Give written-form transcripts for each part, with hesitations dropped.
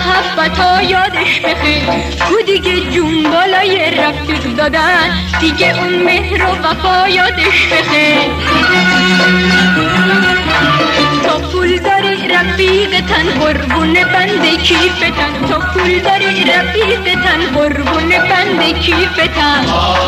محبتا یادش بخیر، کو دیگه جون بالای رفیق دادن، دیگه اون مهر و وفا یادش بخیر. تو پول داری رفیقتن قربون بند کیفتن، تو پول داری رفیقتن قربون بند کیفتن.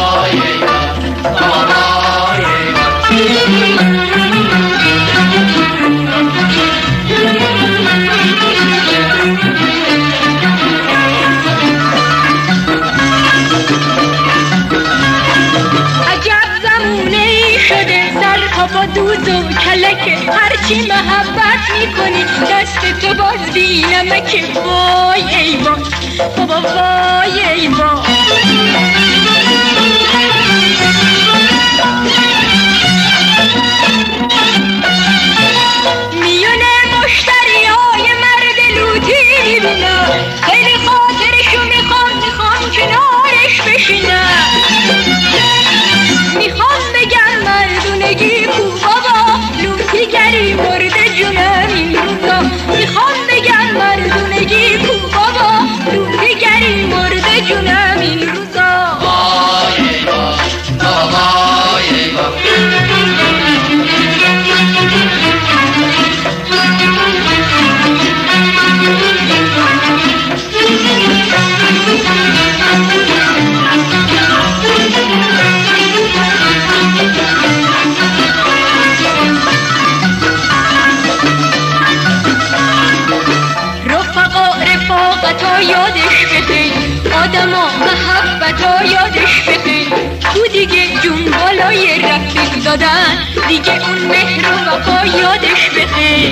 با دود و کلک هرچی محبت میکنی دست تو باز بی نمک. وای ای با بابا وای ای با. میونه مشتریای مرد لوتی میبینم، خیلی خاطرشو میخوام کنارش بشینم. میخوام بگم مردونگی کو بابا، لوتیگری مرد جونم این روزا. میخوام بگم مردونگی کو بابا، لوتیگری مرد جونم این روزا. وای ای با بابا وای ای با. رفاقتا یادش بخیر، آدما محبتا یادش بخیر، تو دیگه جون بالای رفیق دادن، دیگه اون مهر و وفا یادش بخیر.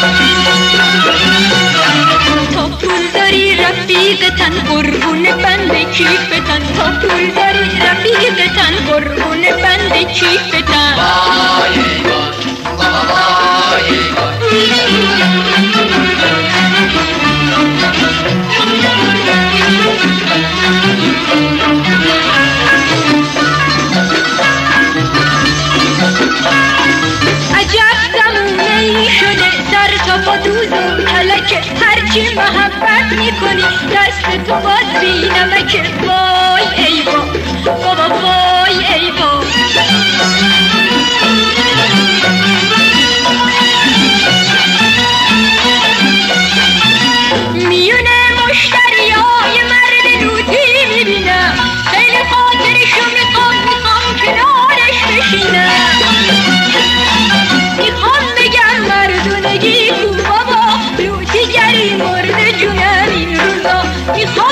تا پول داری رفیقتن قربون بند کیفتن، تا پول داری رفیقتن قربون بند کیفتن. وای ای با وای ای با. با دوز و کلک هرچی محبت میکنی دست تو باز بی نمک. وای ای با بابا وای ای با. میونه مشتریای مرد لوتی میبینم، خیلی خاطرشو میخوام کنارش بشینم. میخوام بگم مردونگی کو بابا، لوتیگری مرد جونم این روزا. میخوام